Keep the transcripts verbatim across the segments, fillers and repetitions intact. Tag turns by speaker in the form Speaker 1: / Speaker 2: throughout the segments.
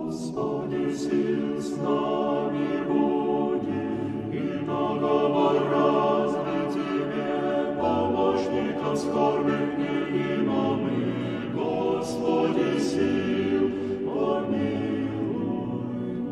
Speaker 1: Господи, сил с нами буди, и наговор разный Тебе, помощником скорбных невидимым, Господи, сил, помилуй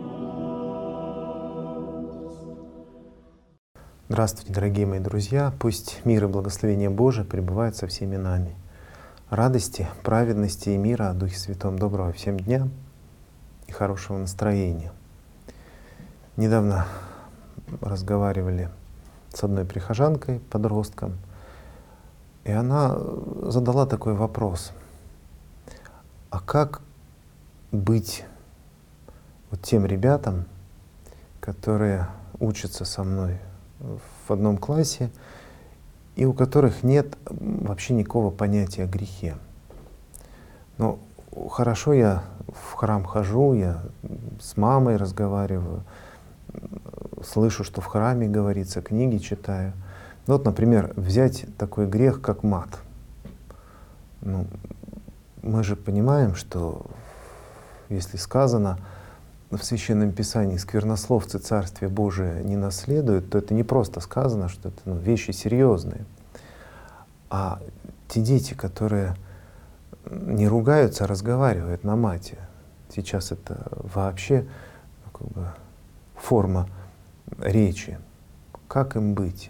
Speaker 1: нас.
Speaker 2: Здравствуйте, дорогие мои друзья! Пусть мир и благословение Божие пребывают со всеми нами. Радости, праведности и мира о Духе Святом. Доброго всем дня и хорошего настроения. Недавно разговаривали с одной прихожанкой, подростком, и она задала такой вопрос: а как быть вот тем ребятам, которые учатся со мной в одном классе, и у которых нет вообще никакого понятия о грехе? Ну, хорошо, я в храм хожу, я с мамой разговариваю, слышу, что в храме говорится, книги читаю. Ну, вот, например, взять такой грех, как мат. Ну, мы же понимаем, что если сказано в Священном Писании «сквернословцы Царствие Божие не наследуют», то это не просто сказано, что это ну, вещи серьезные. А те дети, которые не ругаются, а разговаривают на мате, сейчас это вообще ну, как бы форма речи. Как им быть?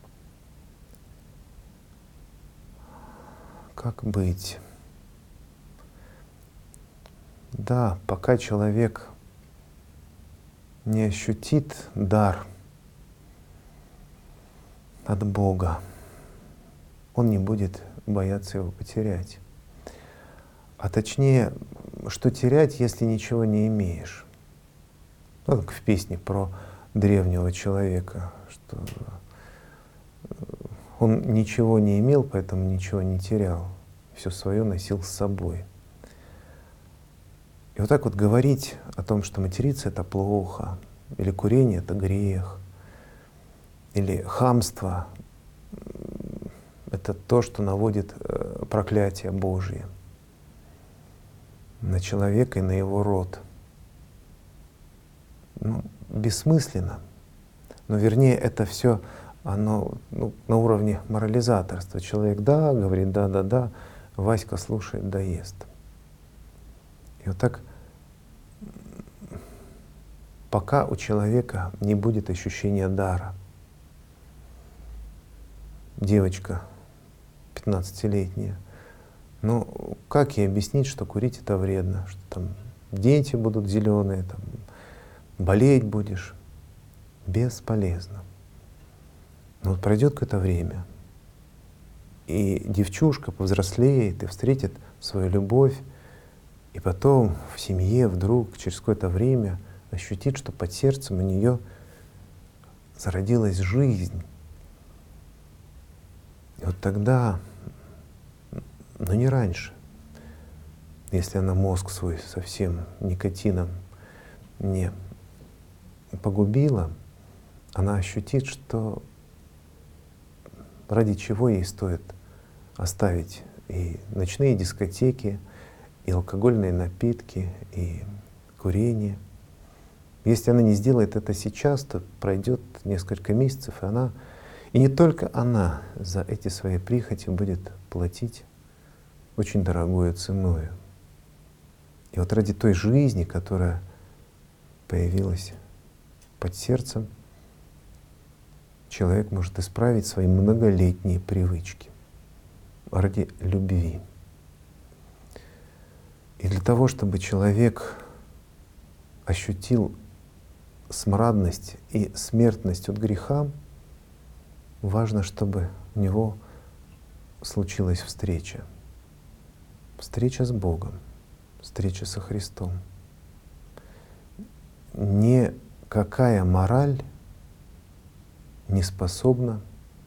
Speaker 2: Как быть? Да, пока человек не ощутит дар от Бога, он не будет бояться его потерять. А точнее, что терять, если ничего не имеешь? Ну, как в песне про древнего человека, что он ничего не имел, поэтому ничего не терял, все свое носил с собой. И вот так вот говорить о том, что материться — это плохо, или курение — это грех, или хамство — это то, что наводит проклятие Божье на человека и на его род. Ну, бессмысленно. Но вернее, это все оно ну, на уровне морализаторства. Человек да, говорит да-да-да, Васька слушает, да ест. И вот так, пока у человека не будет ощущения дара. Девочка пятнадцатилетняя, ну как ей объяснить, что курить это вредно, что там дети будут зеленые, там, болеть будешь? Бесполезно. Но вот пройдет какое-то время, и девчушка повзрослеет и встретит свою любовь, и потом в семье вдруг через какое-то время ощутит, что под сердцем у нее зародилась жизнь. И вот тогда, но не раньше, если она мозг свой совсем никотином не погубила, она ощутит, что ради чего ей стоит оставить и ночные дискотеки, и алкогольные напитки, и курение. Если она не сделает это сейчас, то пройдет несколько месяцев, и она, и не только она за эти свои прихоти будет платить очень дорогую ценою. И вот ради той жизни, которая появилась под сердцем, человек может исправить свои многолетние привычки ради любви. И для того, чтобы человек ощутил смрадность и смертность от греха, важно, чтобы у него случилась встреча. Встреча с Богом, встреча со Христом. Никакая мораль не способна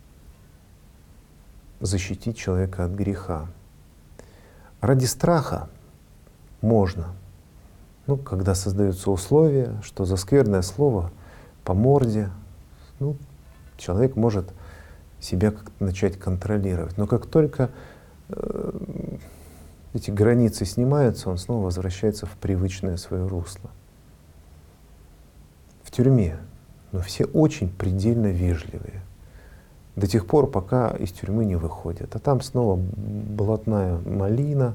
Speaker 2: защитить человека от греха. Ради страха можно. Ну, когда создаются условия, что за скверное слово по морде, ну, человек может себя как-то начать контролировать. Но как только э, эти границы снимаются, он снова возвращается в привычное свое русло. В тюрьме, но все очень предельно вежливые. До тех пор, пока из тюрьмы не выходят. А там снова блатная малина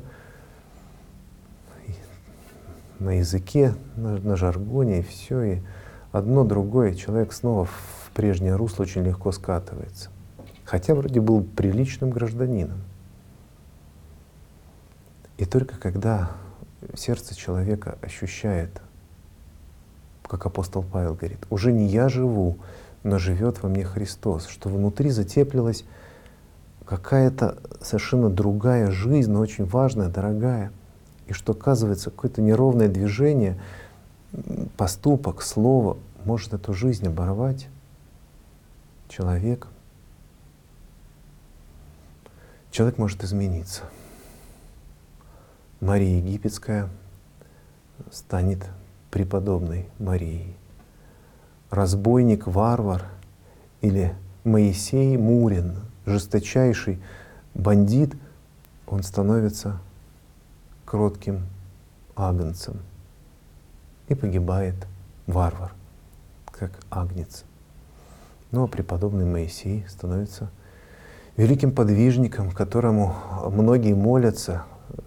Speaker 2: на языке, на, на жаргоне, и все. И одно, другое, человек снова в прежнее русло очень легко скатывается. Хотя вроде был приличным гражданином. И только когда сердце человека ощущает, как апостол Павел говорит, уже не я живу, но живет во мне Христос, что внутри затеплилась какая-то совершенно другая жизнь, но очень важная, дорогая, и что, оказывается, какое-то неровное движение, поступок, слово может эту жизнь оборвать человек. Человек может измениться. Мария Египетская станет преподобной Марией. Разбойник, варвар или Моисей Мурин, жесточайший бандит, он становится кротким агнцем. И погибает варвар, как агнец. Ну а преподобный Моисей становится великим подвижником, которому многие молятся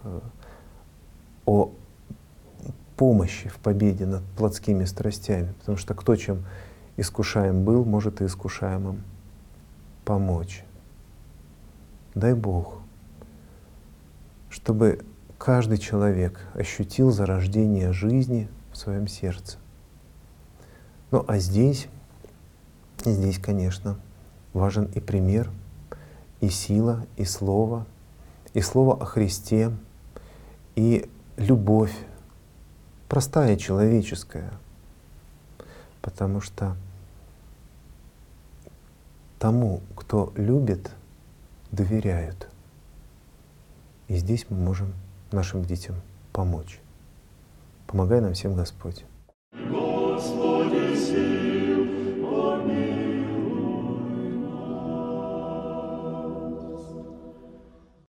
Speaker 2: о помощи в победе над плотскими страстями, потому что кто чем искушаем был, может и искушаемым помочь. Дай Бог, чтобы каждый человек ощутил зарождение жизни в своем сердце. Ну а здесь, здесь, конечно, важен и пример, и сила, и слово, и слово о Христе, и любовь, простая, человеческая, потому что тому, кто любит, доверяют. И здесь мы можем нашим детям помочь. Помогай нам всем Господь.
Speaker 1: Господь.